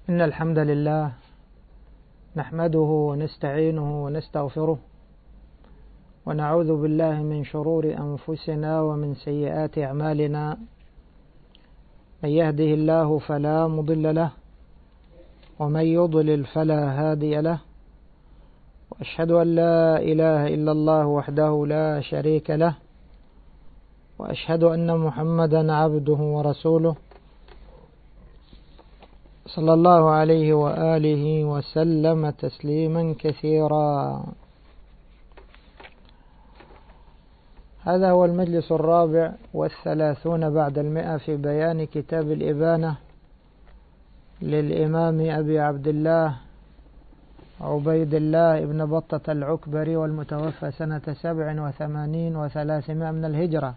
إن الحمد لله نحمده ونستعينه ونستغفره ونعوذ بالله من شرور أنفسنا ومن سيئات أعمالنا. من يهده الله فلا مضل له ومن يضلل فلا هادي له، وأشهد أن لا إله إلا الله وحده لا شريك له، وأشهد أن محمدا عبده ورسوله صلى الله عليه وآله وسلم تسليما كثيرا. هذا هو المجلس 34 بعد 100 في بيان كتاب الإبانة للإمام أبي عبد الله عبيد الله ابن بطة العكبري، والمتوفى سنة 87 و300 من الهجرة.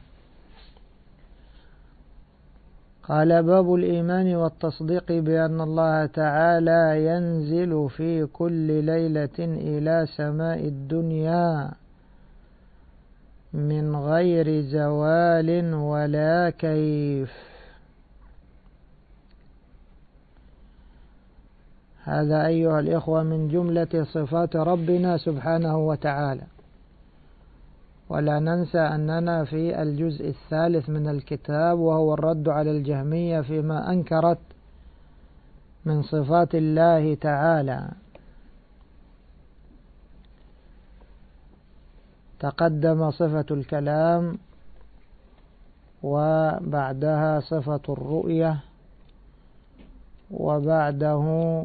قال: باب الإيمان والتصديق بأن الله تعالى ينزل في كل ليلة إلى سماء الدنيا من غير زوال ولا كيف. هذا أيها الإخوة من جملة صفات ربنا سبحانه وتعالى. ولا ننسى أننا في الجزء الثالث من الكتاب، وهو الرد على الجهمية فيما أنكرت من صفات الله تعالى. تقدم صفة الكلام، وبعدها صفة الرؤية، وبعده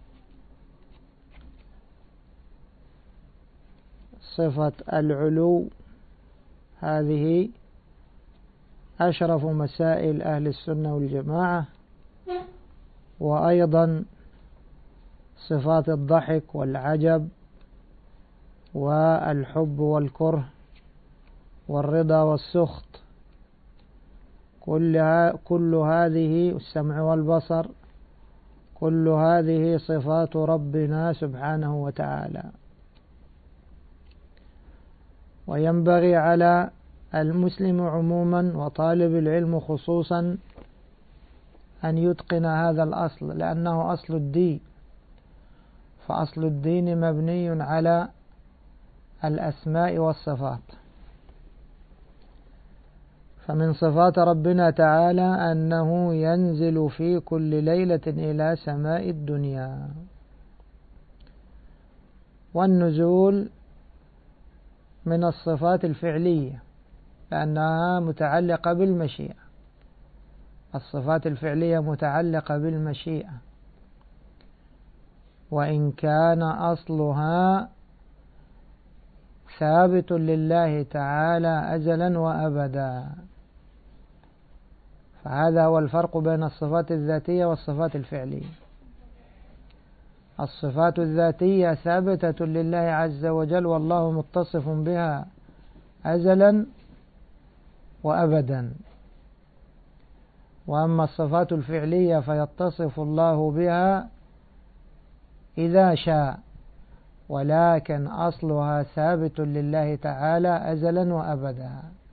صفة العلو. هذه أشرف مسائل أهل السنة والجماعة. وأيضا صفات الضحك والعجب والحب والكره والرضا والسخط، كل هذه السمع والبصر، كل هذه صفات ربنا سبحانه وتعالى. وينبغي على المسلم عموما وطالب العلم خصوصا أن يتقن هذا الأصل، لأنه أصل الدين. فأصل الدين مبني على الأسماء والصفات. فمن صفات ربنا تعالى أنه ينزل في كل ليلة إلى سماء الدنيا. والنزول من الصفات الفعلية، لأنها متعلقة بالمشيئة. الصفات الفعلية متعلقة بالمشيئة، وإن كان أصلها ثابت لله تعالى أزلا وأبدا. فهذا هو الفرق بين الصفات الذاتية والصفات الفعلية. الصفات الذاتية ثابتة لله عز وجل، والله متصف بها أزلا وأبدا. وأما الصفات الفعلية فيتصف الله بها إذا شاء، ولكن أصلها ثابت لله تعالى أزلا وأبدا.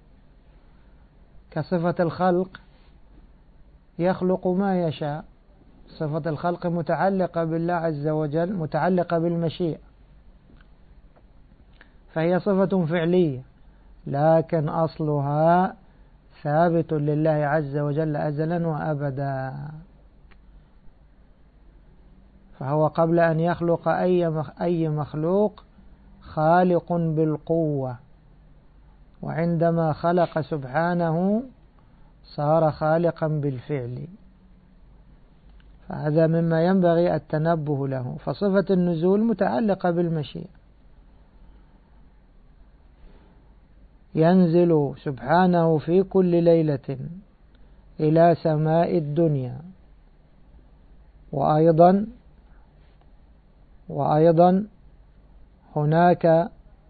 كصفة الخلق، يخلق ما يشاء. صفة الخلق متعلقة بالله عز وجل، متعلقة بالمشيئة، فهي صفة فعلية، لكن أصلها ثابت لله عز وجل أزلا وأبدا. فهو قبل أن يخلق أي مخلوق خالق بالقوة، وعندما خلق سبحانه صار خالقا بالفعل. فهذا مما ينبغي التنبه له. فصفة النزول متعلقة بالمشيئة. ينزل سبحانه في كل ليلة إلى سماء الدنيا. وأيضا هناك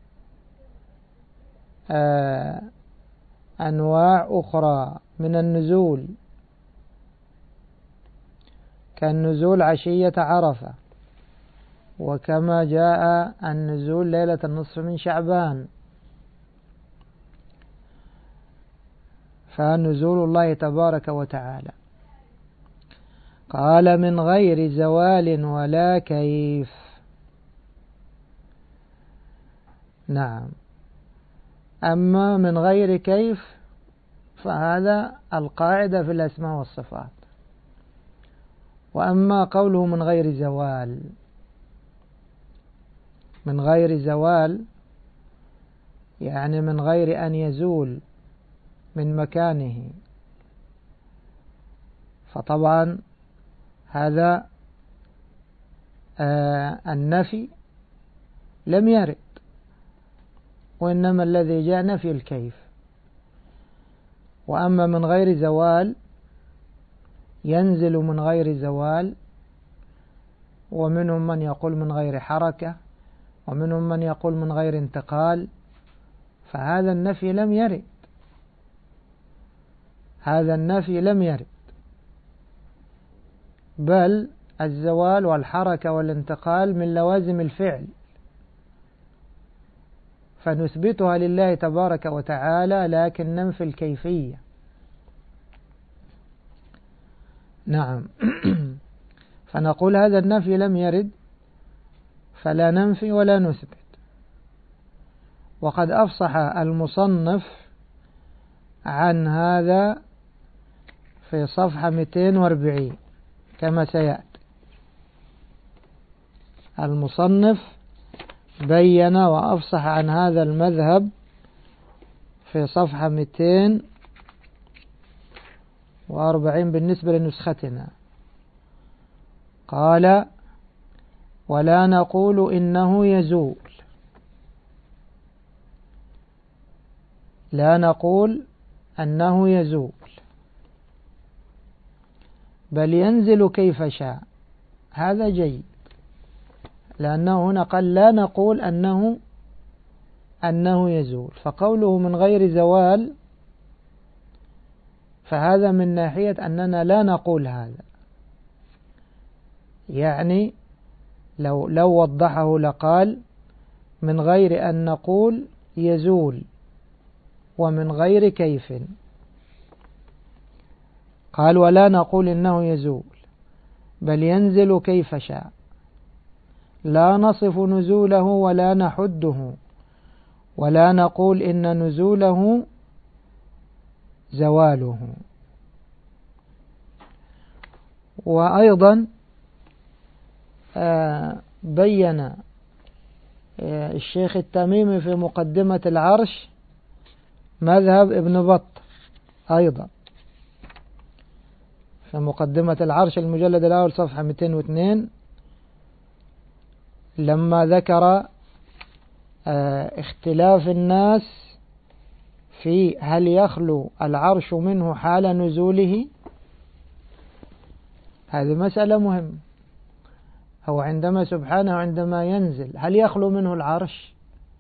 أنواع أخرى من النزول، كالنزول عشية عرفة، وكما جاء النزول ليلة النصف من شعبان. فنزول الله تبارك وتعالى قال من غير زوال ولا كيف. نعم. أما من غير كيف فهذا القاعدة في الأسماء والصفات. وأما قوله من غير زوال، من غير زوال يعني من غير أن يزول من مكانه، فطبعا هذا النفي لم يرد، وإنما الذي جاء نفي الكيف. وأما من غير زوال ينزل من غير زوال، ومنهم من يقول من غير حركة، ومنهم من يقول من غير انتقال، فهذا النفي لم يرد، هذا النفي لم يرد، بل الزوال والحركة والانتقال من لوازم الفعل، فنثبتها لله تبارك وتعالى لكن ننفي الكيفية. نعم. فنقول هذا النفي لم يرد فلا ننفي ولا نثبت. وقد أفصح المصنف عن هذا في صفحة 240 كما سيأتي. المصنف بين وأفصح عن هذا المذهب في صفحة 240 بالنسبة لنسختنا. قال: ولا نقول إنه يزول، لا نقول أنه يزول، بل ينزل كيف شاء. هذا جيد، لأنه هنا قال لا نقول أنه يزول، فقوله من غير زوال فهذا من ناحية أننا لا نقول هذا، يعني لو وضحه لقال من غير أن نقول يزول ومن غير كيف. قال: ولا نقول إنه يزول بل ينزل كيف شاء، لا نصف نزوله ولا نحده، ولا نقول إن نزوله زواله. وأيضا بين الشيخ التميمي في مقدمة العرش مذهب ابن بطة، أيضا في مقدمة العرش المجلد الأول صفحة 202 لما ذكر اختلاف الناس في هل يخلو العرش منه حال نزوله. هذه مسألة مهمة. هو عندما سبحانه عندما ينزل هل يخلو منه العرش؟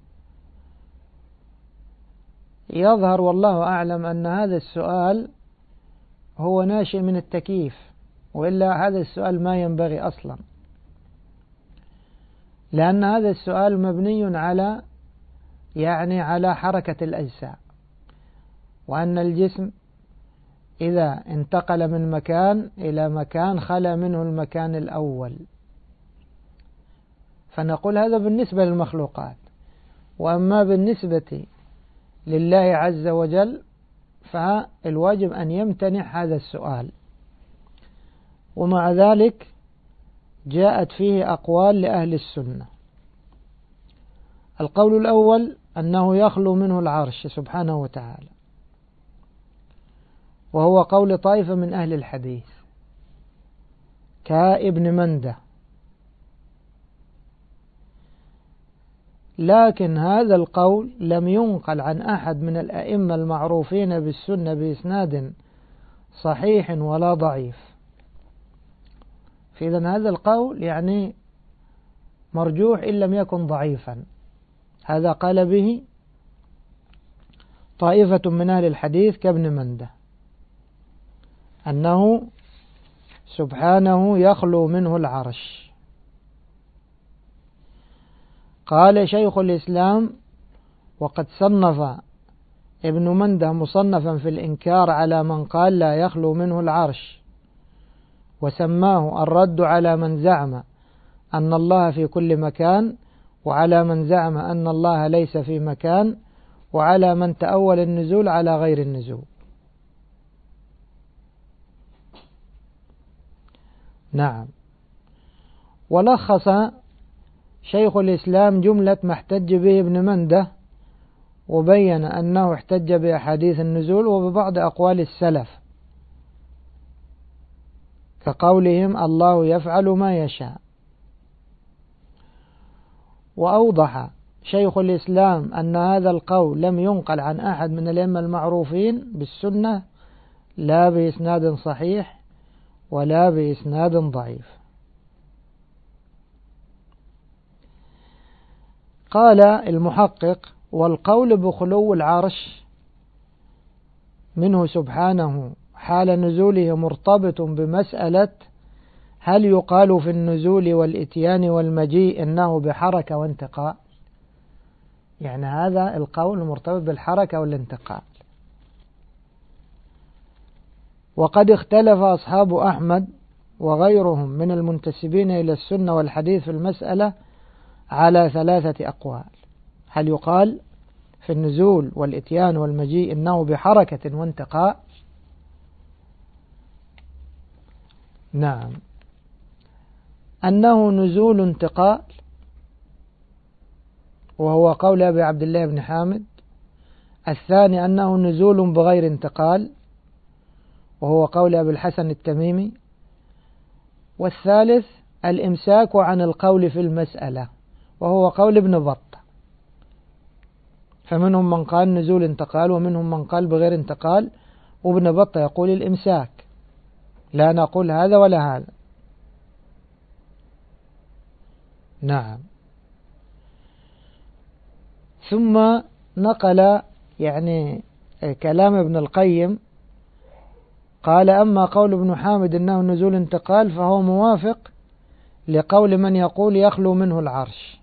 يظهر والله أعلم أن هذا السؤال هو ناشئ من التكييف، وإلا هذا السؤال ما ينبغي أصلا، لأن هذا السؤال مبني على حركة الأجسام، وأن الجسم إذا انتقل من مكان إلى مكان خلا منه المكان الأول، فنقول هذا بالنسبة للمخلوقات. وأما بالنسبة لله عز وجل فالواجب أن يمتنع هذا السؤال. ومع ذلك جاءت فيه أقوال لأهل السنة. القول الأول أنه يخلو منه العرش سبحانه وتعالى، وهو قول طائفة من أهل الحديث كابن منده، لكن هذا القول لم ينقل عن أحد من الأئمة المعروفين بالسنة بإسناد صحيح ولا ضعيف. فإذا هذا القول يعني مرجوح إن لم يكن ضعيفا. هذا قال به طائفة من أهل الحديث كابن منده، أنه سبحانه يخلو منه العرش. قال شيخ الإسلام: وقد صنف ابن منده مصنفا في الإنكار على من قال لا يخلو منه العرش، وسماه الرد على من زعم أن الله في كل مكان، وعلى من زعم أن الله ليس في مكان، وعلى من تأول النزول على غير النزول. نعم. ولخص شيخ الإسلام جملة ما احتج به ابن منده، وبين أنه احتج بأحاديث النزول وببعض أقوال السلف كقولهم الله يفعل ما يشاء. وأوضح شيخ الإسلام أن هذا القول لم ينقل عن أحد من الأئمة المعروفين بالسنة، لا بإسناد صحيح ولا بإسناد ضعيف. قال المحقق: والقول بخلو العرش منه سبحانه حال نزوله مرتبط بمسألة هل يقال في النزول والإتيان والمجيء إنه بحركة وانتقال؟ يعني هذا القول مرتبط بالحركة والانتقال. وقد اختلف أصحاب أحمد وغيرهم من المنتسبين إلى السنة والحديث في المسألة على 3 أقوال: هل يقال في النزول والإتيان والمجيء إنه بحركة وانتقال؟ نعم، أنه نزول انتقال، وهو قول أبي عبد الله بن حامد. الثاني أنه نزول بغير انتقال، وهو قول أبي الحسن التميمي. والثالث الإمساك عن القول في المسألة، وهو قول ابن بطة. فمنهم من قال نزول انتقال، ومنهم من قال بغير انتقال، وابن بطة يقول الإمساك، لا نقول هذا ولا هذا. نعم. ثم نقل يعني كلام ابن القيم، قال: أما قول ابن حامد إنه نزول انتقال فهو موافق لقول من يقول يخلو منه العرش،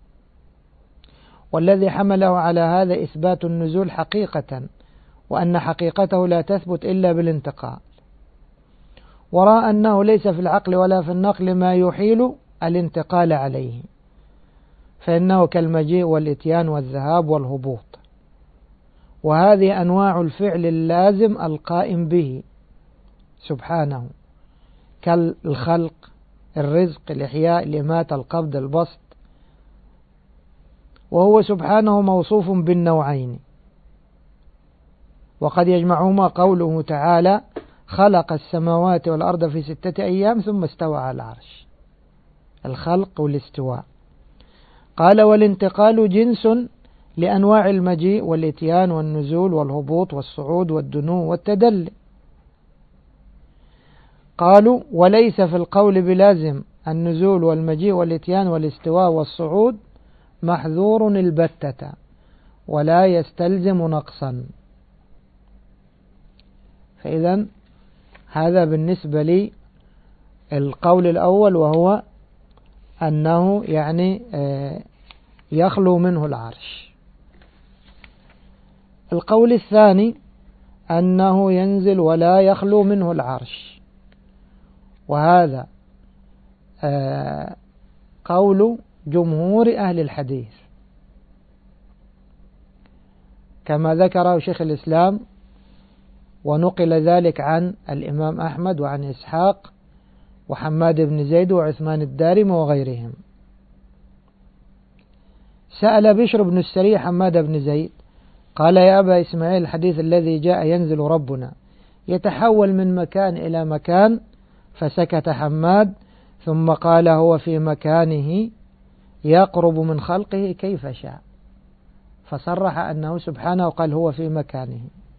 والذي حمله على هذا إثبات النزول حقيقة، وأن حقيقته لا تثبت إلا بالانتقال. ورأى أنه ليس في العقل ولا في النقل ما يحيل الانتقال عليه، فإنه كالمجيء والإتيان والذهاب والهبوط، وهذه أنواع الفعل اللازم القائم به سبحانه، كالخلق، الرزق، الإحياء، الإماتة، القبض، البسط. وهو سبحانه موصوف بالنوعين، وقد يجمعهما قوله تعالى: خلق السماوات والأرض في 6 أيام ثم استوى على العرش، الخلق والاستواء. قال: والانتقال جنس لأنواع المجيء والإتيان والنزول والهبوط والصعود والدنو والتدلي. قالوا: وليس في القول بلازم النزول والمجيء والإتيان والاستواء والصعود محذور البتة، ولا يستلزم نقصا. فإذا هذا بالنسبة لي القول الأول، وهو أنه يعني يخلو منه العرش. القول الثاني أنه ينزل ولا يخلو منه العرش، وهذا قول جمهور أهل الحديث كما ذكره شيخ الإسلام، ونقل ذلك عن الإمام أحمد وعن إسحاق وحماد بن زيد وعثمان الدارمي وغيرهم. سأل بشر بن السري حماد بن زيد قال: يا أبا إسماعيل، الحديث الذي جاء ينزل ربنا يتحول من مكان إلى مكان، فسكت حماد ثم قال: هو في مكانه يقرب من خلقه كيف شاء، فصرح أنه سبحانه قال هو في مكانه.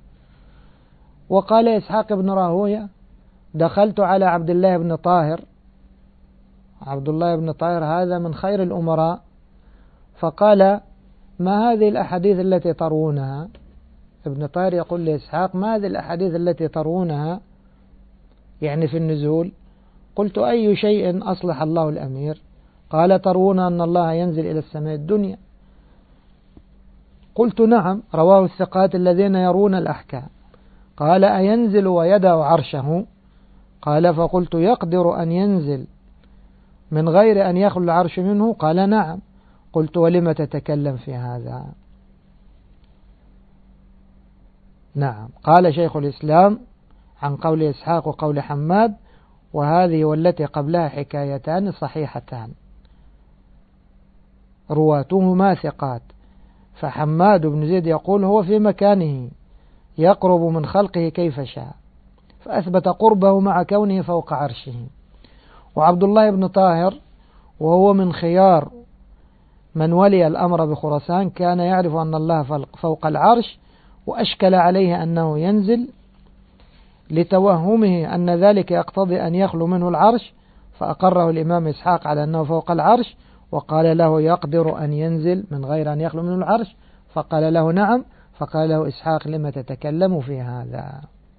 وقال إسحاق بن راهوية: دخلت على عبد الله بن طاهر، عبد الله بن طاهر هذا من خير الأمراء، فقال: ما هذه الأحاديث التي تروونها؟ ابن طاهر يقول لإسحاق: ما هذه الأحاديث التي تروونها يعني في النزول؟ قلت: أي شيء أصلح الله الأمير؟ قال: ترون أن الله ينزل إلى السماء الدنيا. قلت: نعم، رواه الثقات الذين يرون الأحكام. قال: أينزل ويدع عرشه؟ قال فقلت يقدر أن ينزل من غير أن يخلو العرش منه؟ قال نعم. قلت ولم تتكلم في هذا؟ نعم. قال شيخ الإسلام عن قول إسحاق وقول حماد، وهذه والتي قبلها حكايتان صحيحتان رواتهما ثقات. فحماد بن زيد يقول هو في مكانه يقرب من خلقه كيف شاء، فأثبت قربه مع كونه فوق عرشه. وعبد الله بن طاهر وهو من خيار من ولي الأمر بخراسان كان يعرف أن الله فوق العرش، وأشكل عليه أنه ينزل لتوهمه أن ذلك يقتضي أن يخلو منه العرش، فأقره الإمام إسحاق على أنه فوق العرش، وقال له يقدر أن ينزل من غير أن يخلو منه العرش، فقال له نعم. فقال له إسحاق لما تتكلم في هذا؟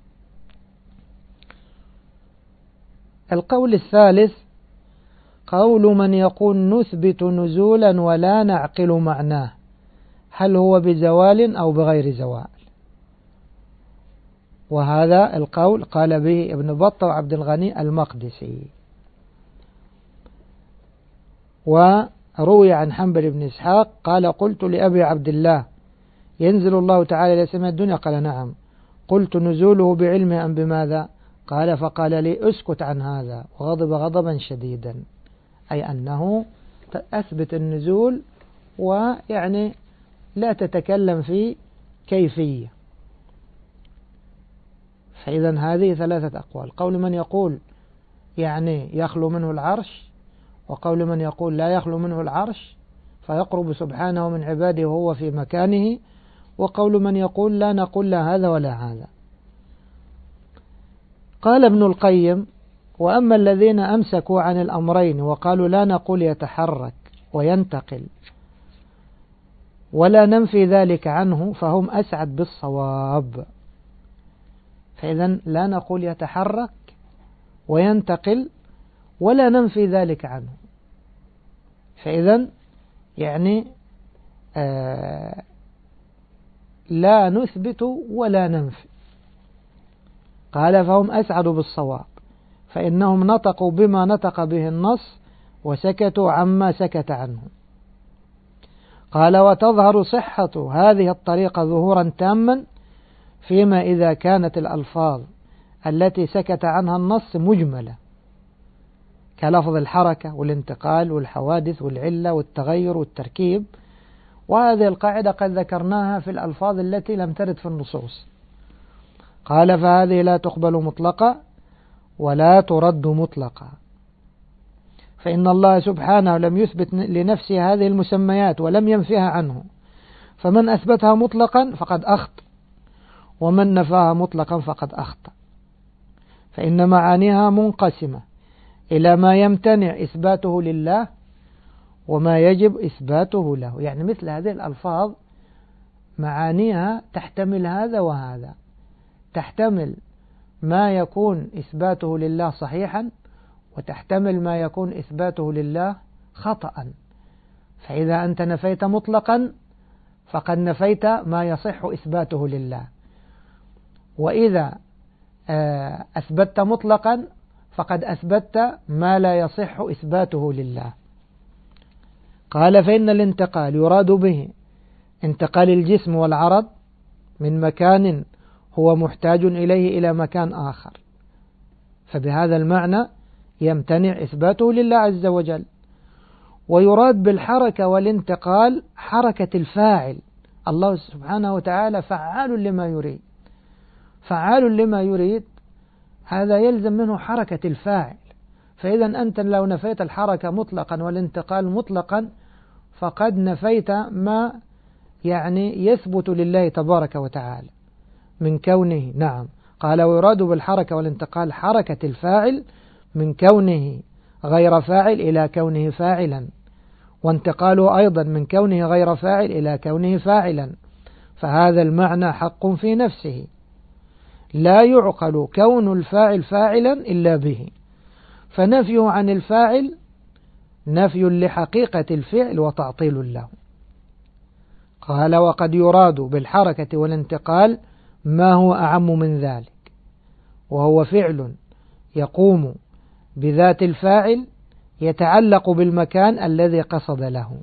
القول الثالث قول من يقول نثبت نزولا ولا نعقل معناه، هل هو بزوال أو بغير زوال؟ وهذا القول قال به ابن بطة وعبد الغني المقدسي. وروي عن حنبل بن إسحاق قال قلت لأبي عبد الله ينزل الله تعالى إلى سماء الدنيا؟ قال نعم. قلت نزوله بعلمه أم بماذا؟ قال فقال لي اسكت عن هذا، وغضب غضبا شديدا، أي أنه أثبت النزول ويعني لا تتكلم في كيفية. فإذا هذه ثلاثة أقوال: قول من يقول يعني يخلو منه العرش، وقول من يقول لا يخلو منه العرش فيقرب سبحانه من عباده وهو في مكانه، وقول من يقول لا نقول لا هذا ولا هذا. قال ابن القيم: وأما الذين أمسكوا عن الأمرين وقالوا لا نقول يتحرك وينتقل ولا ننفي ذلك عنه فهم أسعد بالصواب. فإذا لا نقول يتحرك وينتقل ولا ننفي ذلك عنه، فإذا يعني لا نثبت ولا ننفي. قال فهم أسعد بالصواب، فإنهم نطقوا بما نطق به النص وسكتوا عما سكت عنه. قال وتظهر صحة هذه الطريقة ظهورا تاما فيما إذا كانت الألفاظ التي سكت عنها النص مجملة، كلفظ الحركة والانتقال والحوادث والعلة والتغير والتركيب، وهذه القاعدة قد ذكرناها في الألفاظ التي لم ترد في النصوص. قال فهذه لا تقبل مطلقة ولا ترد مطلقة، فإن الله سبحانه لم يثبت لنفسه هذه المسميات ولم ينفيها عنه، فمن أثبتها مطلقا فقد أخطأ، ومن نفاها مطلقا فقد أخطأ، فإن معانيها منقسمة إلى ما يمتنع إثباته لله وما يجب إثباته له. يعني مثل هذه الألفاظ معانيها تحتمل هذا وهذا، تحتمل ما يكون إثباته لله صحيحا، وتحتمل ما يكون إثباته لله خطأ. فإذا أنت نفيت مطلقا فقد نفيت ما يصح إثباته لله، وإذا أثبت مطلقا فقد أثبت ما لا يصح إثباته لله. قال فإن الانتقال يراد به انتقال الجسم والعرض من مكان هو محتاج إليه إلى مكان آخر، فبهذا المعنى يمتنع إثباته لله عز وجل. ويراد بالحركة والانتقال حركة الفاعل، الله سبحانه وتعالى فعال لما يريد، فعال لما يريد، هذا يلزم منه حركة الفاعل. فإذا أنت لو نفيت الحركة مطلقا والانتقال مطلقا فقد نفيت ما يعني يثبت لله تبارك وتعالى من كونه. نعم. قال ويراد بالحركة والانتقال حركة الفاعل من كونه غير فاعل إلى كونه فاعلا، وانتقاله أيضا من كونه غير فاعل إلى كونه فاعلا، فهذا المعنى حق في نفسه، لا يعقل كون الفاعل فاعلا إلا به، فنفيه عن الفاعل نفي لحقيقة الفعل وتعطيل له. قال وقد يراد بالحركة والانتقال ما هو أعم من ذلك، وهو فعل يقوم بذات الفاعل يتعلق بالمكان الذي قصد له.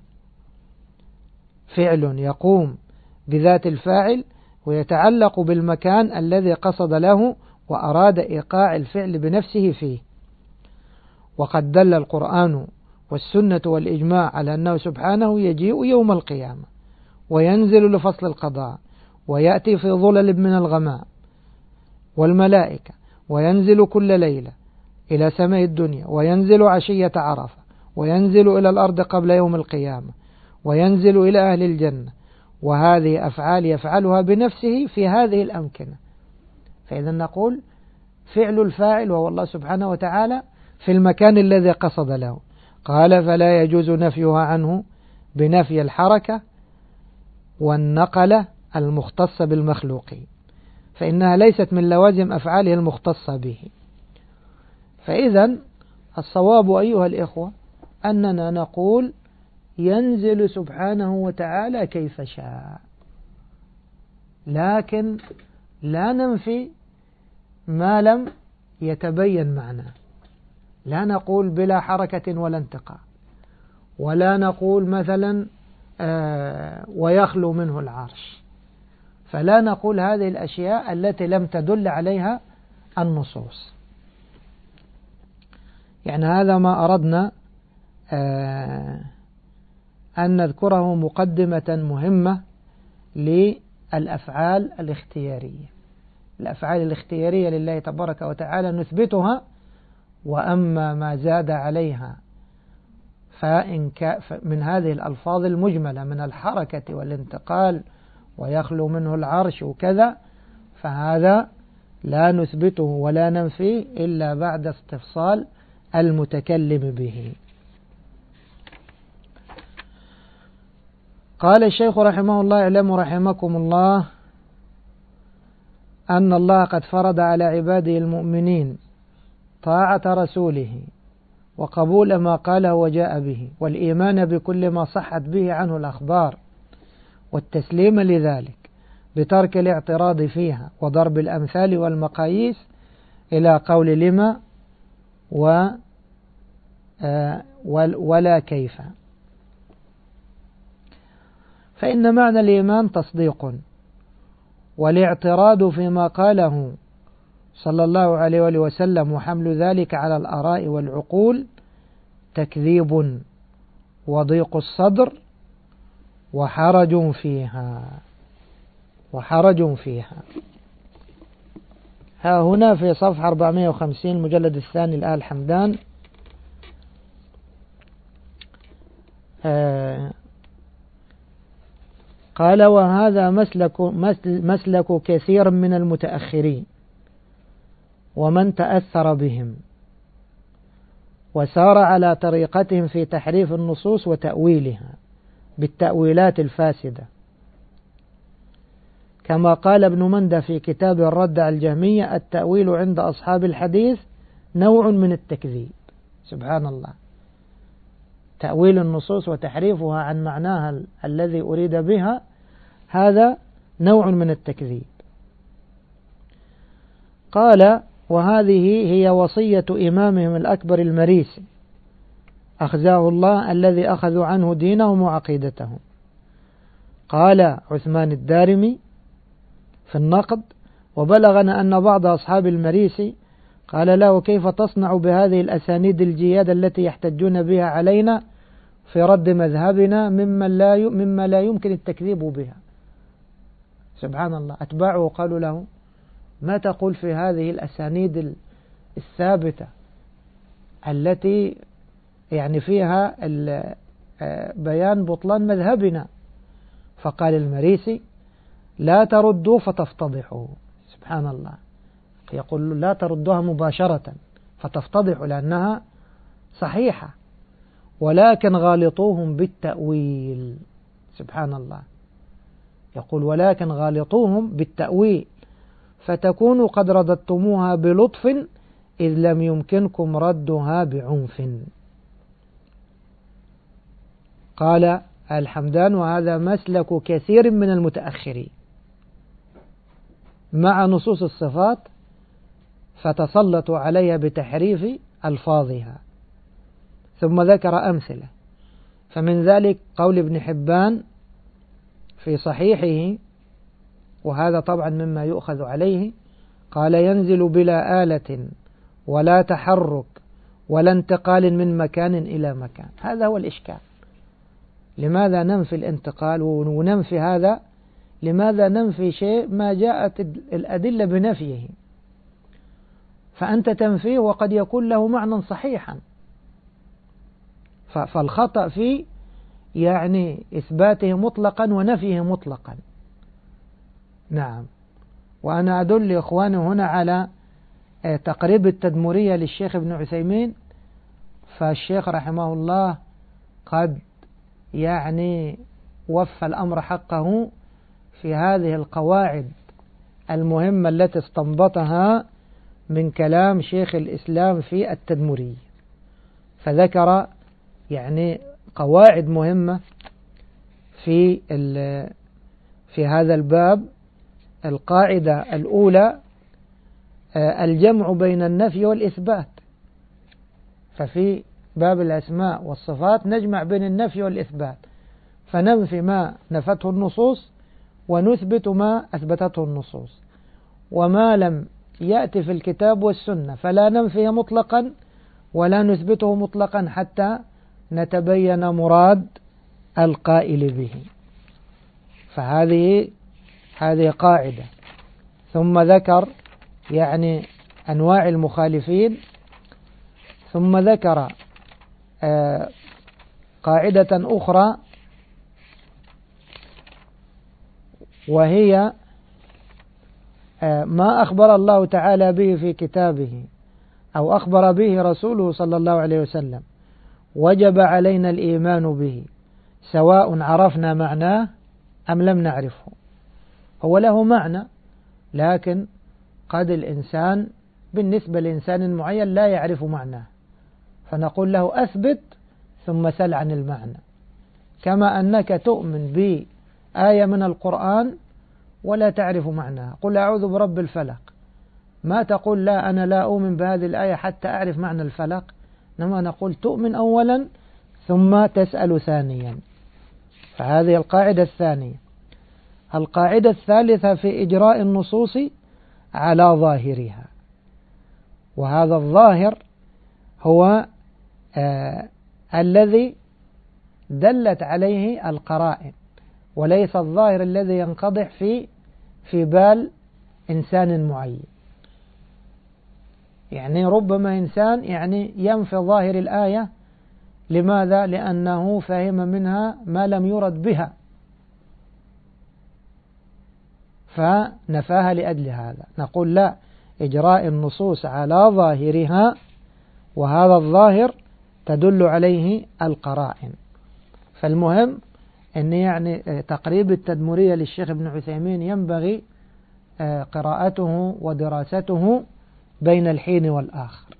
فعل يقوم بذات الفاعل ويتعلق بالمكان الذي قصد له وأراد إيقاع الفعل بنفسه فيه. وقد دل القرآن والسنة والإجماع على أنه سبحانه يجيء يوم القيامة وينزل لفصل القضاء ويأتي في ظلل من الغمام والملائكة، وينزل كل ليلة إلى سماء الدنيا، وينزل عشية عرفة، وينزل إلى الأرض قبل يوم القيامة، وينزل إلى أهل الجنة. وهذه أفعال يفعلها بنفسه في هذه الأمكنة. فإذا نقول فعل الفاعل وهو الله سبحانه وتعالى في المكان الذي قصد له. قال فلا يجوز نفيها عنه بنفي الحركة والنقلة المختصة بالمخلوقين، فإنها ليست من لوازم أفعاله المختصة به. فإذا الصواب أيها الإخوة أننا نقول ينزل سبحانه وتعالى كيف شاء، لكن لا ننفي ما لم يتبين معناه. لا نقول بلا حركة ولا انتقاء، ولا نقول مثلا ويخلو منه العرش. فلا نقول هذه الأشياء التي لم تدل عليها النصوص. يعني هذا ما أردنا أن نذكره مقدمة مهمة للأفعال الاختيارية. الأفعال الاختيارية لله تبارك وتعالى نثبتها، وأما ما زاد عليها من هذه الألفاظ المجملة من الحركة والانتقال ويخلو منه العرش وكذا، فهذا لا نثبته ولا ننفيه إلا بعد استفصال المتكلم به. قال الشيخ رحمه الله: اعلموا رحمكم الله أن الله قد فرض على عباده المؤمنين طاعة رسوله وقبول ما قاله وجاء به، والإيمان بكل ما صحت به عنه الأخبار، والتسليم لذلك بترك الاعتراض فيها وضرب الأمثال والمقاييس إلى قول لما ولا كيف. فإن معنى الإيمان تصديق، والاعتراض فيما قاله صلى الله عليه وآله وسلم وحمل ذلك على الآراء والعقول تكذيب وضيق الصدر وحرج فيها. ها هنا في صفحة 450 المجلد الثاني لآل حمدان قال: وهذا مسلك كثير من المتأخرين ومن تأثر بهم وسار على طريقتهم في تحريف النصوص وتأويلها بالتأويلات الفاسدة، كما قال ابن مندة في كتاب الرد على الجهمية: التأويل عند أصحاب الحديث نوع من التكذيب. سبحان الله، تأويل النصوص وتحريفها عن معناها الذي أريد بها، هذا نوع من التكذيب. قال: وهذه هي وصية إمامهم الأكبر المريسي أخزاه الله، الذي أخذوا عنه دينهم وعقيدتهم. قال عثمان الدارمي في النقد: وبلغنا أن بعض أصحاب المريسي قال له: كيف تصنع بهذه الأسانيد الجياد التي يحتجون بها علينا في رد مذهبنا مما لا يمكن التكذيب بها؟ سبحان الله. أتباعه قالوا له: ما تقول في هذه الأسانيد الثابتة التي يعني فيها بيان بطلان مذهبنا؟ فقال المريسي: لا تردوا فتفتضحوا. سبحان الله، يقول لا تردوها مباشرة فتفتضحوا لأنها صحيحة، ولكن غالطوهم بالتأويل. سبحان الله، يقول: ولكن غالطوهم بالتأويل فتكونوا قد رددتموها بلطف إذ لم يمكنكم ردها بعنف. قال الحمدان: وهذا مسلك كثير من المتأخرين مع نصوص الصفات فتسلطوا عليها بتحريف ألفاظها. ثم ذكر أمثلة، فمن ذلك قول ابن حبان في صحيحه، وهذا طبعا مما يؤخذ عليه، قال: ينزل بلا آلة ولا تحرك ولا انتقال من مكان إلى مكان. هذا هو الإشكال. لماذا ننفي الانتقال وننفي هذا؟ لماذا ننفي شيء ما جاءت الأدلة بنفيه؟ فأنت تنفيه وقد يكون له معنى صحيحا. فالخطأ في يعني إثباته مطلقا ونفيه مطلقا. نعم. وأنا أدل إخواني هنا على تقريب التدمرية للشيخ ابن عثيمين، فالشيخ رحمه الله قد يعني وفى الأمر حقه في هذه القواعد المهمة التي استنبطها من كلام شيخ الإسلام في التدمرية، فذكر يعني قواعد مهمة في هذا الباب. القاعدة الأولى الجمع بين النفي والإثبات، ففي باب الأسماء والصفات نجمع بين النفي والإثبات، فننفي ما نفته النصوص ونثبت ما أثبتته النصوص، وما لم يأتي في الكتاب والسنة فلا ننفيه مطلقا ولا نثبته مطلقا حتى نتبين مراد القائل به. فهذه قاعدة. ثم ذكر يعني أنواع المخالفين، ثم ذكر قاعدة أخرى وهي ما أخبر الله تعالى به في كتابه أو أخبر به رسوله صلى الله عليه وسلم وجب علينا الإيمان به سواء عرفنا معناه أم لم نعرفه. هو له معنى، لكن قد الإنسان بالنسبة لإنسان معين لا يعرف معناه، فنقول له أثبت ثم سل عن المعنى. كما أنك تؤمن بآية من القرآن ولا تعرف معناها، قل أعوذ برب الفلق، ما تقول لا أنا لا أؤمن بهذه الآية حتى أعرف معنى الفلق، إنما نقول تؤمن أولا ثم تسأل ثانيا. فهذه القاعدة الثانية. القاعدة الثالثة في إجراء النصوص على ظاهرها، وهذا الظاهر هو الذي دلت عليه القرائن، وليس الظاهر الذي ينقضح في بال إنسان معين. يعني ربما إنسان يعني ينفي ظاهر الآية، لماذا؟ لأنه فهم منها ما لم يرد بها فنفاها لأجل هذا. نقول لا، إجراء النصوص على ظاهرها، وهذا الظاهر تدل عليه القرائن. فالمهم أن يعني تقريب التدمرية للشيخ ابن عثيمين ينبغي قراءته ودراسته بين الحين والآخر.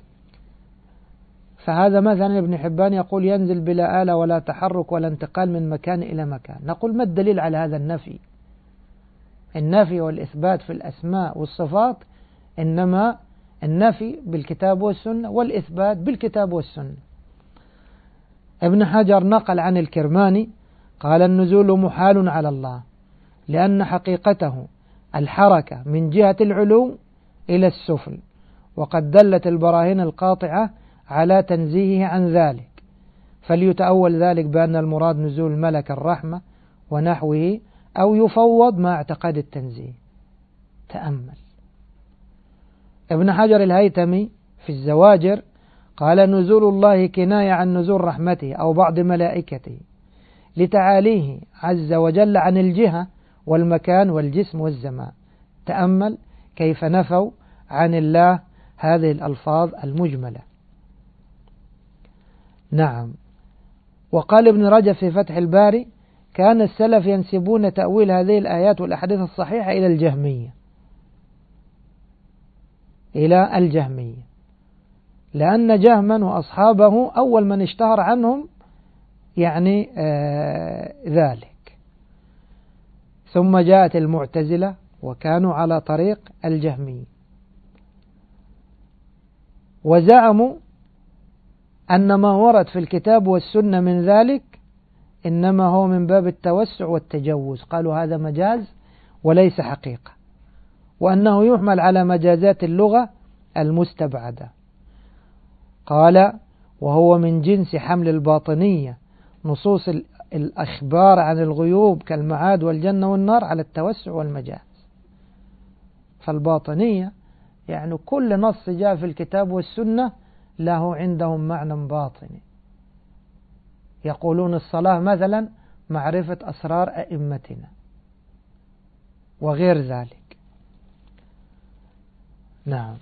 فهذا مثلا ابن حبان يقول ينزل بلا آلة ولا تحرك ولا انتقال من مكان إلى مكان. نقول ما الدليل على هذا النفي؟ النفي والإثبات في الأسماء والصفات إنما النفي بالكتاب والسنة والإثبات بالكتاب والسنة. ابن حجر نقل عن الكرماني قال النزول محال على الله لأن حقيقته الحركة من جهة العلو إلى السفل، وقد دلت البراهين القاطعة على تنزيهه عن ذلك، فليتأول ذلك بأن المراد نزول ملك الرحمة ونحوه، أو يفوض مع اعتقاد التنزيه. تأمل. ابن حجر الهيتمي في الزواجر قال نزول الله كناية عن نزول رحمته أو بعض ملائكته لتعاليه عز وجل عن الجهة والمكان والجسم والزمان. تأمل كيف نفوا عن الله هذه الألفاظ المجملة. نعم. وقال ابن رجب في فتح الباري كان السلف ينسبون تأويل هذه الآيات والأحاديث الصحيحة إلى الجهمية، لأن جهما وأصحابه أول من اشتهر عنهم يعني ذلك، ثم جاءت المعتزلة وكانوا على طريق الجهمية. وزعموا أن ما ورد في الكتاب والسنة من ذلك إنما هو من باب التوسع والتجوز، قالوا هذا مجاز وليس حقيقة، وأنه يحمل على مجازات اللغة المستبعدة. قال وهو من جنس حمل الباطنية نصوص الأخبار عن الغيوب كالمعاد والجنة والنار على التوسع والمجاز. فالباطنية يعني كل نص جاء في الكتاب والسنة له عندهم معنى باطني، يقولون الصلاة مثلا معرفة أسرار أئمتنا وغير ذلك. نعم.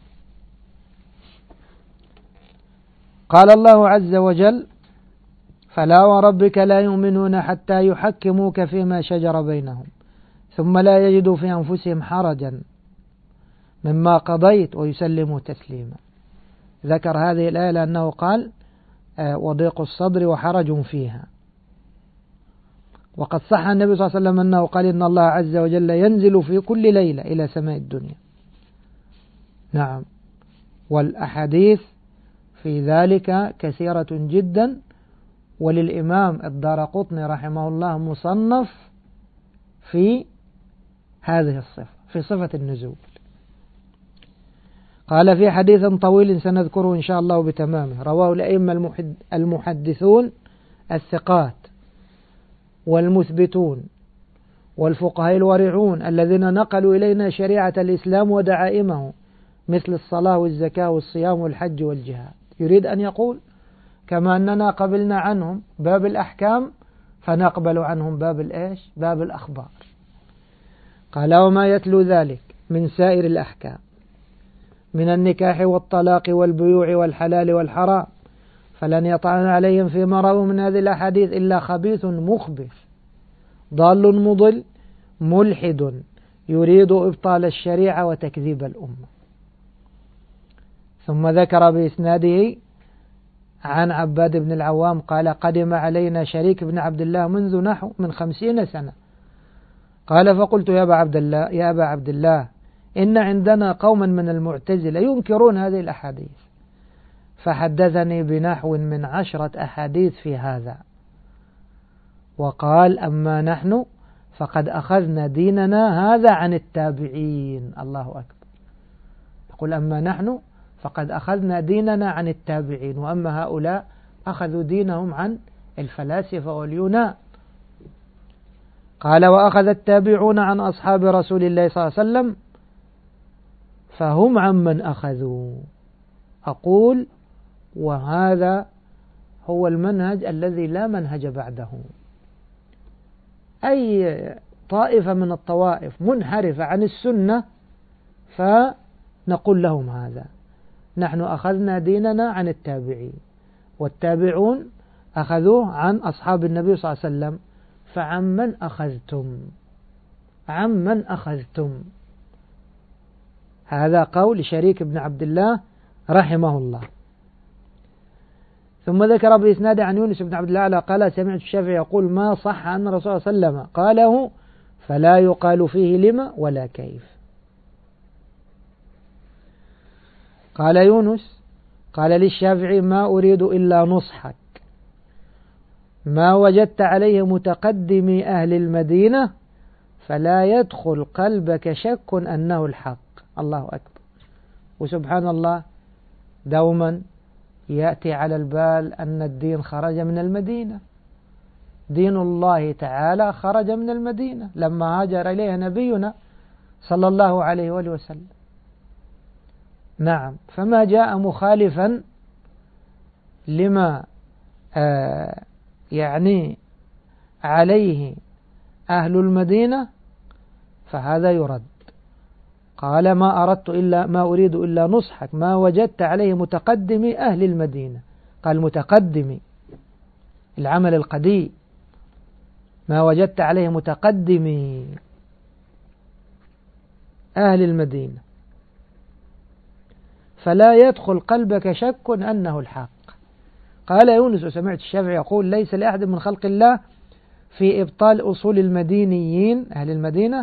قال الله عز وجل فلا وربك لا يؤمنون حتى يحكموك فيما شجر بينهم ثم لا يجدوا في أنفسهم حرجا مما قضيت ويسلموا تسليما. ذكر هذه الآية لأنه قال وضيق الصدر وحرج فيها. وقد صح النبي صلى الله عليه وسلم أنه قال إن الله عز وجل ينزل في كل ليلة إلى سماء الدنيا. نعم. والأحاديث في ذلك كثيرة جدا، وللإمام الدارقطني رحمه الله مصنف في هذه الصفة، في صفة النزول. قال في حديث طويل سنذكره إن شاء الله بتمامه، رواه الأئمة المحدثون الثقات والمثبتون والفقهاء الورعون الذين نقلوا إلينا شريعة الإسلام ودعائمه مثل الصلاة والزكاة والصيام والحج والجهاد. يريد أن يقول كما أننا قبلنا عنهم باب الأحكام فنقبل عنهم باب الإيش؟ باب الأخبار. قال وما يتلو ذلك من سائر الأحكام من النكاح والطلاق والبيوع والحلال والحرام فلن يطعن عليهم فيما رأوا من هذه الأحاديث إلا خبيث مخبث ضال مضل ملحد يريد إبطال الشريعة وتكذيب الأمة. ثم ذكر بإسناده عن عباد بن العوام قال قدم علينا شريك بن عبد الله منذ نحو من 50 سنة. قال فقلت يا أبا عبد الله إن عندنا قوما من المعتزلة ينكرون هذه الأحاديث، فحدثني بنحو من 10 أحاديث في هذا، وقال أما نحن فقد أخذنا ديننا هذا عن التابعين. الله أكبر. يقول أما نحن فقد أخذنا ديننا عن التابعين، وأما هؤلاء أخذوا دينهم عن الفلاسفة واليونان. قال وأخذ التابعون عن أصحاب رسول الله صلى الله عليه وسلم فهم عمن أخذوا. أقول وهذا هو المنهج الذي لا منهج بعده. أي طائفة من الطوائف منحرفة عن السنة فنقول لهم هذا نحن أخذنا ديننا عن التابعين، والتابعون أخذوه عن أصحاب النبي صلى الله عليه وسلم، فعمن أخذتم عمن أخذتم. هذا قول شريك بن عبد الله رحمه الله. ثم ذكر بإسناد عن يونس بن عبد الله قال سمعت الشافعي يقول ما صح أن الرسول صلى الله عليه وسلم قاله فلا يقال فيه لما ولا كيف. قال يونس قال للشافعي ما أريد إلا نصحك ما وجدت عليه متقدمي أهل المدينة فلا يدخل قلبك شك أنه الحق. الله أكبر. وسبحان الله دوما يأتي على البال أن الدين خرج من المدينة، دين الله تعالى خرج من المدينة لما هاجر إليها نبينا صلى الله عليه وآله وسلم. نعم. فما جاء مخالفا لما يعني عليه أهل المدينة فهذا يرد. قال ما أريد إلا نصحك ما وجدت عليه متقدمي أهل المدينة. قال متقدمي العمل القديم، ما وجدت عليه متقدمي أهل المدينة فلا يدخل قلبك شك أنه الحق. قال يونس وسمعت الشافعي يقول ليس لأحد من خلق الله في إبطال أصول المدينيين أهل المدينة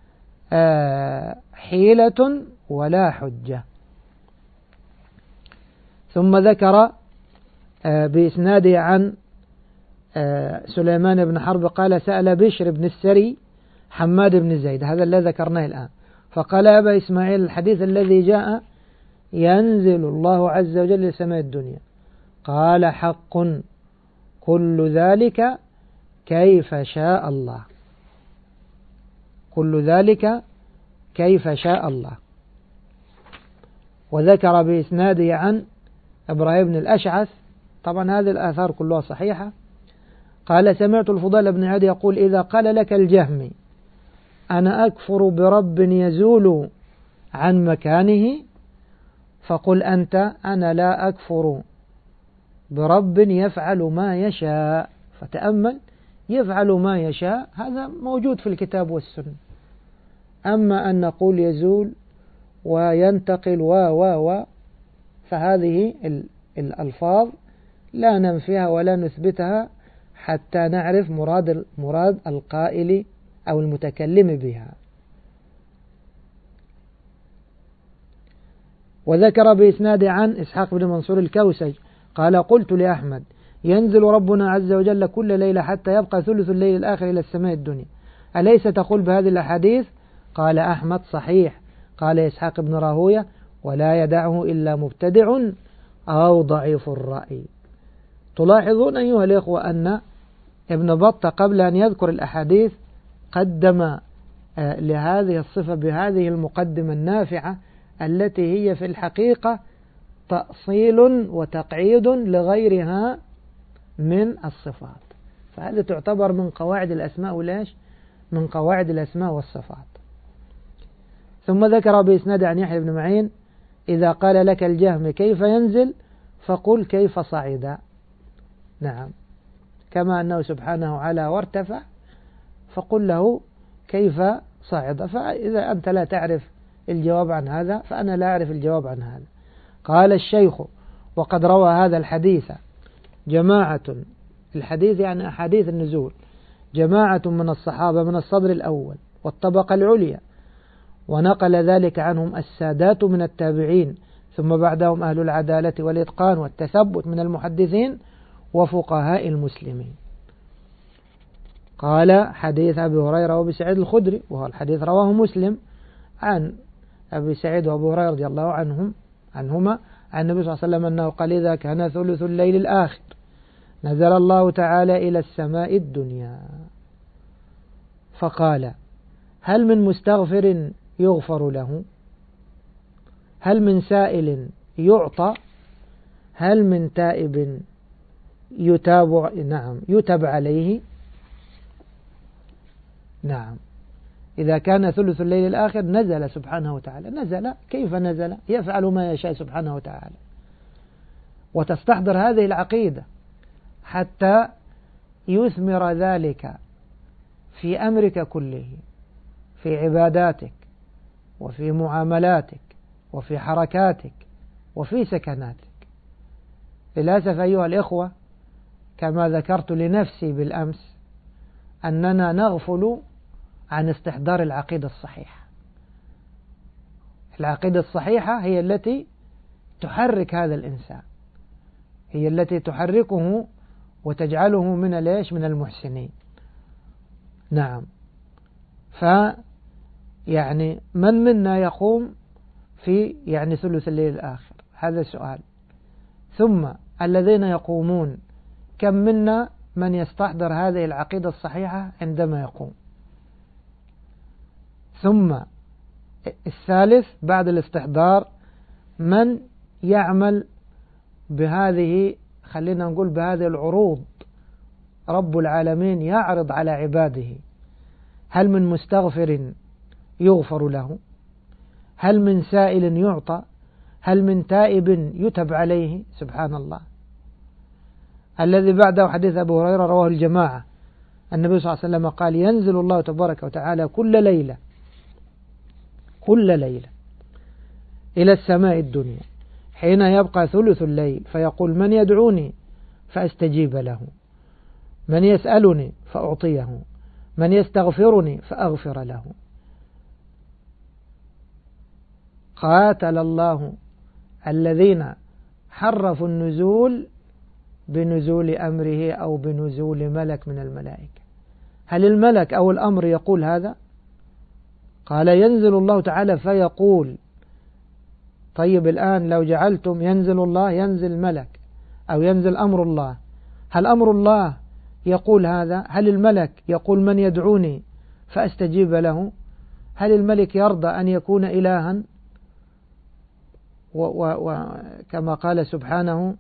حيلة ولا حجة. ثم ذكر بإسناده عن سليمان بن حرب قال سأل بشر بن السري حماد بن زيد، هذا الذي ذكرناه الآن، فقال أبا إسماعيل الحديث الذي جاء ينزل الله عز وجل لسماء الدنيا، قال حق كل ذلك كيف شاء الله، كل ذلك كيف شاء الله. وذكر بإسناده عن إبراهيم بن الأشعث، طبعا هذه الآثار كلها صحيحة، قال سمعت الفضيل بن عياض يقول إذا قال لك الجهمي أنا أكفر برب يزول عن مكانه فقل أنت أنا لا أكفر برب يفعل ما يشاء. فتأمل، يفعل ما يشاء هذا موجود في الكتاب والسنة، أما أن نقول يزول وينتقل فهذه الألفاظ لا ننفيها ولا نثبتها حتى نعرف مراد القائل أو المتكلم بها. وذكر بإسناد عن إسحاق بن منصور الكوسج قال قلت لأحمد ينزل ربنا عز وجل كل ليلة حتى يبقى ثلث الليل الآخر إلى السماء الدنيا، أليس تقول بهذه الأحاديث؟ قال أحمد صحيح. قال إسحاق بن راهوية ولا يدعه إلا مبتدع أو ضعيف الرأي. تلاحظون أيها الإخوة أن ابن بطة قبل أن يذكر الأحاديث قدم لهذه الصفة بهذه المقدمة النافعة التي هي في الحقيقة تأصيل وتقعيد لغيرها من الصفات، فهذا تعتبر من قواعد الأسماء وليش؟ من قواعد الأسماء والصفات. ثم ذكر بإسناد عن يحيى بن معين إذا قال لك الجهم كيف ينزل فقل كيف صعد، نعم، كما أنه سبحانه علا وارتفع فقل له كيف صعد. فإذا أنت لا تعرف الجواب عن هذا فأنا لا أعرف الجواب عن هذا. قال الشيخ وقد روى هذا الحديث جماعة، الحديث يعني أحاديث النزول، جماعة من الصحابة من الصدر الأول والطبقة العليا، ونقل ذلك عنهم السادات من التابعين، ثم بعدهم أهل العدالة والإتقان والتثبت من المحدثين وفقهاء المسلمين. قال حديث أبي هريرة وأبي سعيد الخدري، وهو الحديث رواه مسلم عن أبي سعيد وأبو هريرة رضي الله عنهما عن النبي صلى الله عليه وسلم أنه قال إذا كان ثلث الليل الآخر نزل الله تعالى إلى السماء الدنيا فقال هل من مستغفر يغفر له؟ هل من سائل يعطى؟ هل من تائب يتاب عليه؟ نعم، إذا كان ثلث الليل الآخر نزل سبحانه وتعالى. نزل كيف نزل؟ يفعل ما يشاء سبحانه وتعالى. وتستحضر هذه العقيدة حتى يثمر ذلك في أمرك كله، في عباداتك وفي معاملاتك وفي حركاتك وفي سكناتك. للأسف أيها الإخوة كما ذكرت لنفسي بالأمس أننا نغفل عن استحضار العقيدة الصحيحة. العقيدة الصحيحة هي التي تحرك هذا الإنسان، هي التي تحركه وتجعله من المحسنين. نعم، يعني من منا يقوم في ثلث الليل الآخر؟ هذا السؤال. ثم الذين يقومون كم منا من يستحضر هذه العقيدة الصحيحة عندما يقوم؟ ثم الثالث بعد الاستحضار من يعمل بهذه، خلينا نقول بهذه العروض رب العالمين يعرض على عباده؟ هل من مستغفر يغفر له؟ هل من سائل يعطى؟ هل من تائب يتب عليه؟ سبحان الله. الذي بعده حديث أبو هريرة رواه الجماعة، النبي صلى الله عليه وسلم قال ينزل الله تبارك وتعالى كل ليلة إلى السماء الدنيا حين يبقى ثلث الليل فيقول من يدعوني فأستجيب له، من يسألني فأعطيه، من يستغفرني فأغفر له. قاتل الله الذين حرفوا النزول بنزول أمره أو بنزول ملك من الملائكة. هل الملك أو الأمر يقول هذا؟ قال ينزل الله تعالى فيقول. طيب الآن لو جعلتم ينزل الله ينزل ملك أو ينزل أمر الله، هل أمر الله يقول هذا؟ هل الملك يقول من يدعوني فأستجيب له؟ هل الملك يرضى أن يكون إلها؟ وكما قال سبحانه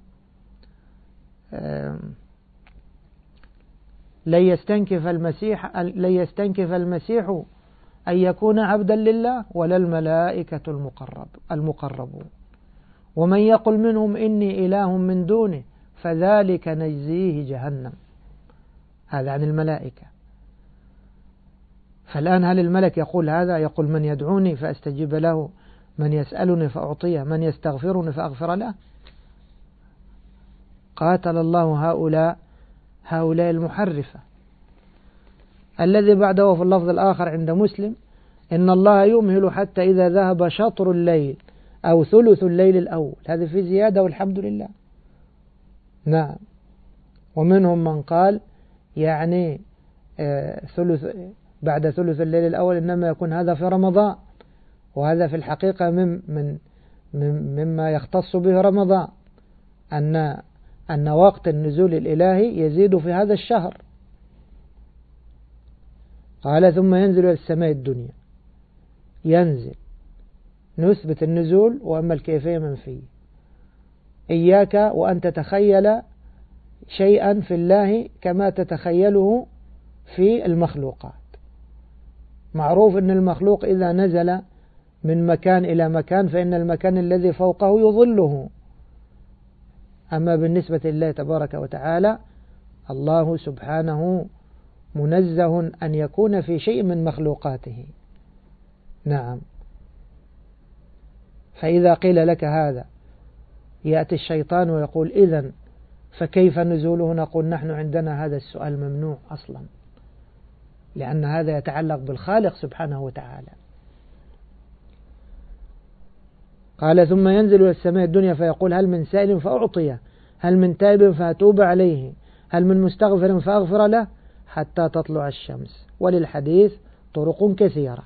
لن يستنكف المسيح أن يكون عبدا لله ولا الملائكة المقربون، ومن يقل منهم إني إله من دونه فذلك نجزيه جهنم. هذا عن الملائكة. فالآن هل الملك يقول هذا؟ يقول من يدعوني فأستجيب له، من يسألني فأعطيه، من يستغفرني فأغفر له. قاتل الله هؤلاء المحرفة. الذي بعده في اللفظ الآخر عند مسلم إن الله يمهل حتى إذا ذهب شطر الليل أو ثلث الليل الأول. هذه في زيادة والحمد لله. نعم. ومنهم من قال يعني بعد ثلث الليل الأول إنما يكون هذا في رمضان، وهذا في الحقيقة مما يختص به رمضان، أن وقت النزول الإلهي يزيد في هذا الشهر. قال ثم ينزل إلى السماء الدنيا. ينزل، نثبت النزول، وأما الكيفية منفية. إياك وأن تتخيل شيئا في الله كما تتخيله في المخلوقات. معروف أن المخلوق إذا نزل من مكان إلى مكان فإن المكان الذي فوقه يظله. أما بالنسبة لله تبارك وتعالى الله سبحانه منزه أن يكون في شيء من مخلوقاته. نعم. فإذا قيل لك هذا يأتي الشيطان ويقول إذن فكيف نزوله؟ نقول نحن عندنا هذا السؤال ممنوع أصلا، لأن هذا يتعلق بالخالق سبحانه وتعالى. قال ثم ينزل إلى السماء الدنيا فيقول هل من سائل فأعطيه، هل من تائب فأتوب عليه، هل من مستغفر فأغفر له، حتى تطلع الشمس. وللحديث طرق كثيرة.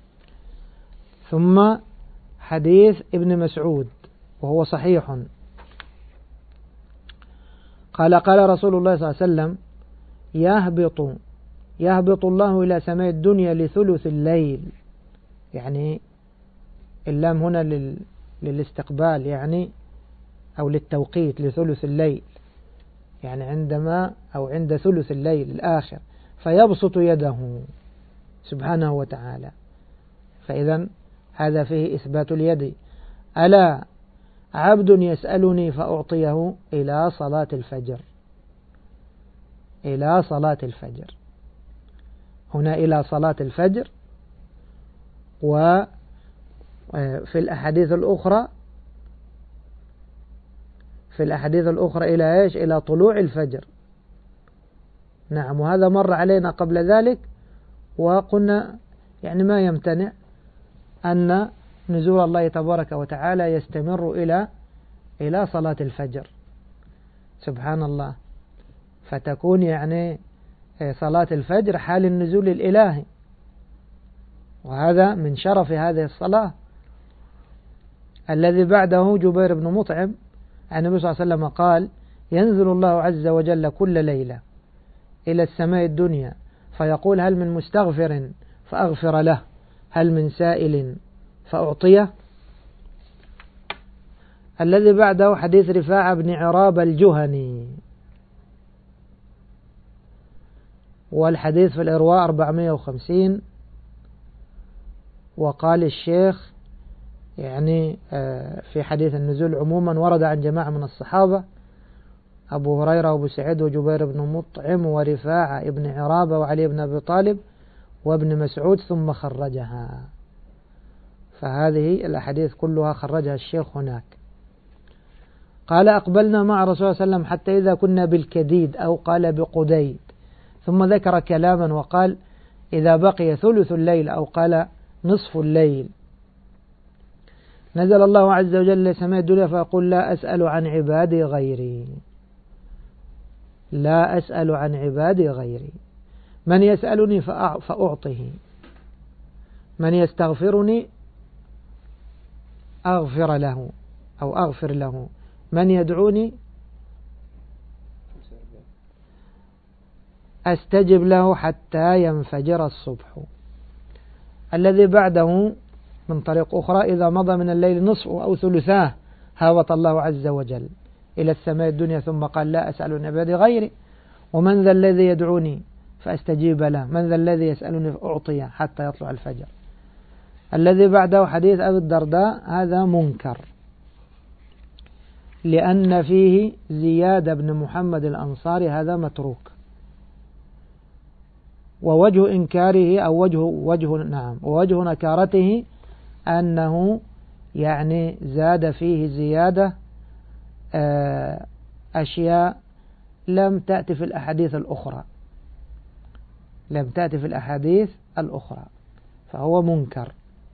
ثم حديث ابن مسعود وهو صحيح، قال قال رسول الله صلى الله عليه وسلم يهبط الله إلى سماء الدنيا لثلث الليل. يعني اللام هنا للاستقبال يعني أو للتوقيت، لثلث الليل يعني عند ثلث الليل الآخر، فيبسط يده سبحانه وتعالى. فإذا هذا فيه إثبات اليد. ألا عبد يسألني فأعطيه إلى صلاة الفجر. إلى صلاة الفجر هنا إلى صلاة الفجر. وفي الأحاديث الأخرى إلى إيش؟ إلى طلوع الفجر. نعم. وهذا مر علينا قبل ذلك وقلنا يعني ما يمتنع أن نزول الله تبارك وتعالى يستمر إلى صلاة الفجر. سبحان الله. فتكون يعني صلاة الفجر حال النزول الإلهي، وهذا من شرف هذه الصلاة. الذي بعده جبير بن مطعم عن النبي صلى الله عليه وسلم قال ينزل الله عز وجل كل ليلة إلى السماء الدنيا فيقول هل من مستغفر فأغفر له، هل من سائل فأعطيه. الذي بعده حديث رفاعة بن عراب الجهني، والحديث في الإرواء 450. وقال الشيخ يعني في حديث النزول عموما ورد عن جماعة من الصحابة أبو هريرة وأبو سعيد وجبير بن مطعم ورفاعة ابن عرابة وعلي بن أبي طالب وابن مسعود ثم خرجها. فهذه الأحاديث كلها خرجها الشيخ هناك. قال أقبلنا مع رسول الله صلى الله عليه وسلم حتى إذا كنا بالكديد أو قال بقديد، ثم ذكر كلاما وقال إذا بقي ثلث الليل أو قال نصف الليل نزل الله عز وجل لسماء الدنيا فيقول لا أسأل عن عبادي غيري، لا أسأل عن عبادي غيري، من يسألني فأعطه، من يستغفرني أغفر له أو أغفر له، من يدعوني أستجب له حتى ينفجر الصبح. الذي بعده من طريق أخرى إذا مضى من الليل نصفه أو ثلثاه هابط الله عز وجل إلى السماء الدنيا ثم قال لا أسأل عن عبادي غيري، ومن ذا الذي يدعوني فأستجيب له، من ذا الذي يسألني فأعطيه حتى يطلع الفجر. الذي بعده حديث أبي الدرداء هذا منكر لأن فيه زياد بن محمد الأنصاري، هذا متروك، ووجه إنكاره أو ووجه نكارته أنه يعني زاد فيه زيادة أشياء لم تأتي في الأحاديث الأخرى، لم تأتي في الأحاديث الأخرى، فهو منكر.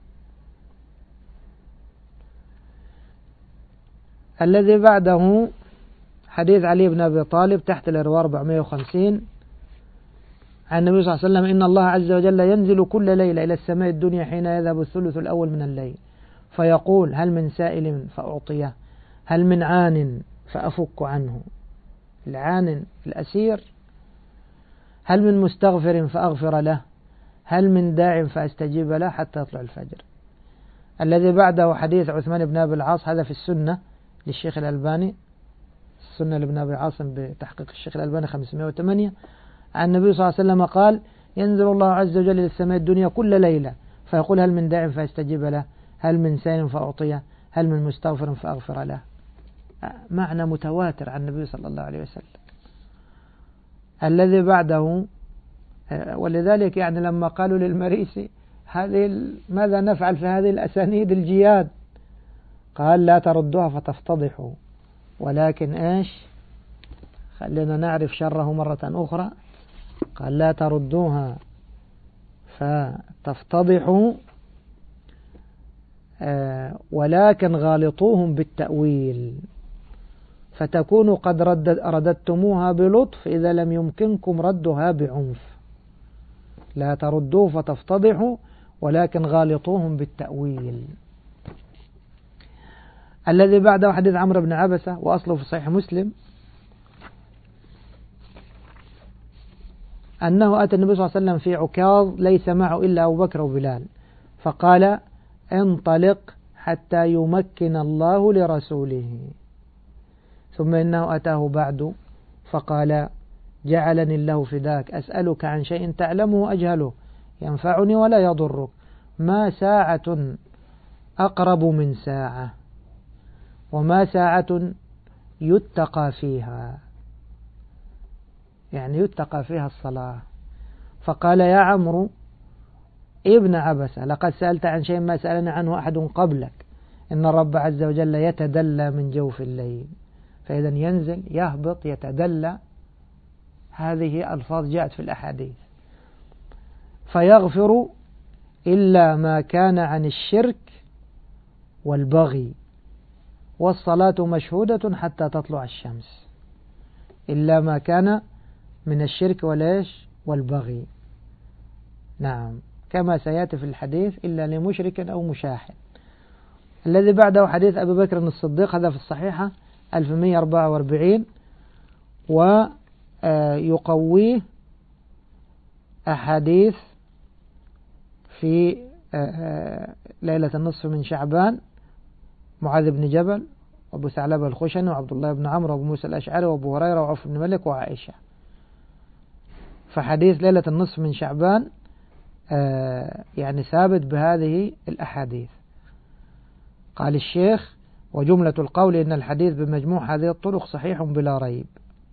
الذي بعده حديث علي بن أبي طالب تحت الإرواء 450 عن النبي صلى الله عليه وسلم إن الله عز وجل ينزل كل ليلة إلى السماء الدنيا حين يذهب الثلث الأول من الليل فيقول هل من سائل فأعطيه، هل من عان فأفك عنه، العان الأسير، هل من مستغفر فأغفر له، هل من داع فأستجيب له حتى يطلع الفجر. الذي بعده حديث عثمان بن أبي العاص، هذا في السنة للشيخ الألباني، السنة لابن أبي عاصم بتحقيق الشيخ الألباني 508، عن النبي صلى الله عليه وسلم قال ينزل الله عز وجل إلى السماء الدنيا كل ليلة فيقول هل من داع فأستجيب له، هل من سائل فأعطيه، هل من مستغفر فأغفر له. معنى متواتر عن النبي صلى الله عليه وسلم. الذي بعده ولذلك يعني لما قالوا للمريسي ماذا نفعل في هذه الأسانيد الجياد، قال لا تردوها فتفتضحوا، ولكن إيش خلينا نعرف شره مرة أخرى، قال لا تردوها فتفتضحوا ولكن غالطوهم بالتأويل فتكونوا قد رددتموها بلطف إذا لم يمكنكم ردها بعنف. لا تردوه فتفتضحوا ولكن غالطوهم بالتأويل. الذي بعده حديث عمرو بن عبسة وأصله في صحيح مسلم أنه أتى النبي صلى الله عليه وسلم في عكاظ ليس معه إلا أبو بكر وبلال فقال انطلق حتى يمكن الله لرسوله، ثم إنه أتاه بعد فقال جعلني الله فداك أسألك عن شيء تعلمه أجهله ينفعني ولا يضرك، ما ساعة أقرب من ساعة وما ساعة يتقى فيها، يعني يتقى فيها الصلاة. فقال يا عمرو ابن عبسة لقد سألت عن شيء ما سألني عنه أحد قبلك، إن الرب عز وجل يتدلى من جوف الليل، فإذا ينزل يهبط يتدلى، هذه ألفاظ جاءت في الأحاديث، فيغفر إلا ما كان عن الشرك والبغي، والصلاة مشهودة حتى تطلع الشمس، إلا ما كان من الشرك والإيش والبغي، نعم كما سيأتي في الحديث إلا لمشرك أو مشاحن. الذي بعده حديث أبي بكر الصديق هذا في الصحيحة 1144 ويقويه أحاديث في ليلة النصف من شعبان معاذ بن جبل وأبو ثعلبة الخشني وعبد الله بن عمرو وأبو موسى الأشعري وأبو هريرة وعوف بن مالك وعائشة. فحديث ليلة النصف من شعبان يعني ثابت بهذه الأحاديث. قال الشيخ وجملة القول إن الحديث بمجموع هذه الطرق صحيح بلا ريب.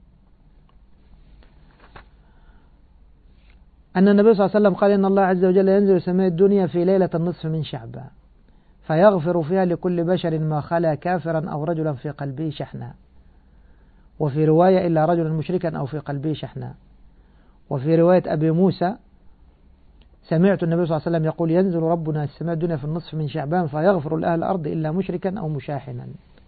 أن النبي صلى الله عليه وسلم قال إن الله عز وجل ينزل سماء الدنيا في ليلة النصف من شعبان فيغفر فيها لكل بشر ما خلا كافرا أو رجلا في قلبه شحناء، وفي رواية إلا رجلا مشركا أو في قلبه شحناء، وفي رواية أبي موسى سمعت النبي صلى الله عليه وسلم يقول ينزل ربنا السماء الدنيا في النصف من شعبان فيغفر لأهل الأرض إلا مشركا أو مشاحنا.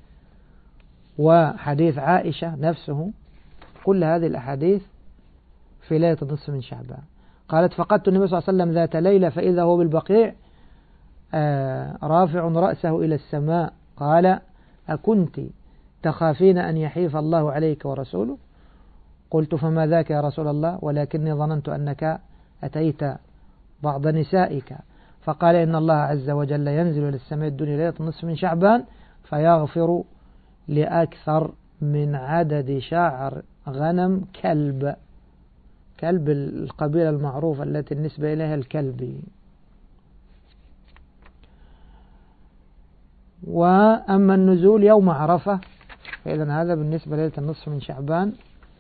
وحديث عائشة نفسه، كل هذه الأحاديث في ليلة النصف من شعبان. قالت فقدت النبي صلى الله عليه وسلم ذات ليلة فإذا هو بالبقيع رافع رأسه إلى السماء، قال أكنت تخافين أن يحيف الله عليك ورسوله؟ قلت فما ذاك يا رسول الله، ولكني ظننت أنك أتيت بعض نسائك. فقال إن الله عز وجل ينزل إلى السماء الدنيا ليلة النصف من شعبان فيغفر لأكثر من عدد شعر غنم كلب القبيلة المعروفة التي النسبة إليها الكلبي. وأما النزول يوم عرفة فإذن هذا بالنسبة ليلة النصف من شعبان،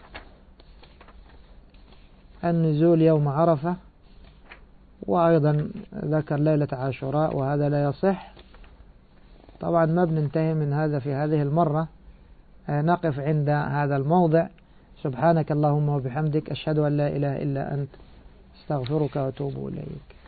النزول يوم عرفة. وأيضا ذكر ليلة عاشوراء وهذا لا يصح. طبعا ما بننتهي من هذا في هذه المرة، نقف عند هذا الموضع. سبحانك اللهم وبحمدك، أشهد أن لا إله إلا أنت، استغفرك وأتوب إليك.